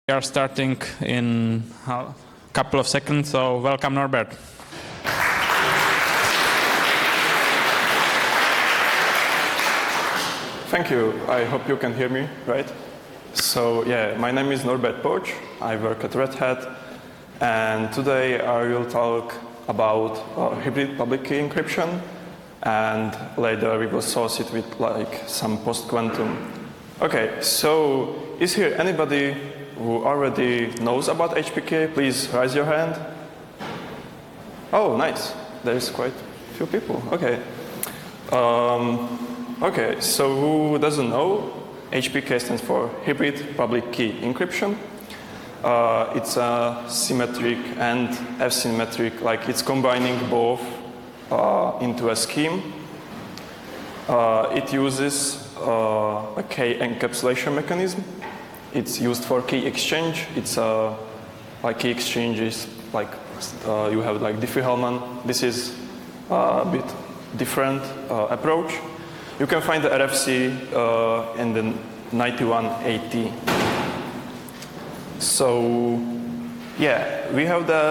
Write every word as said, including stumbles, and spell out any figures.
We are starting in a couple of seconds, so welcome, Norbert. Thank you. I hope you can hear me, right? So yeah, my name is Norbert Poch. I work at Red Hat, and today I will talk about uh, hybrid public key encryption, and later we will source it with like some post-quantum. Okay, so is here anybody who already knows about H P K? Please raise your hand. Oh, nice. There's quite a few people. Okay. Um, okay, so who doesn't know? H P K stands for Hybrid Public Key Encryption. Uh, it's a symmetric and asymmetric, like it's combining both uh, into a scheme. Uh, it uses uh, a key encapsulation mechanism. It's used for key exchange. It's a like key exchange is like uh, you have like Diffie-Hellman. This is a bit different uh, approach. You can find the R F C uh, in the ninety-one eighty. So yeah, we have the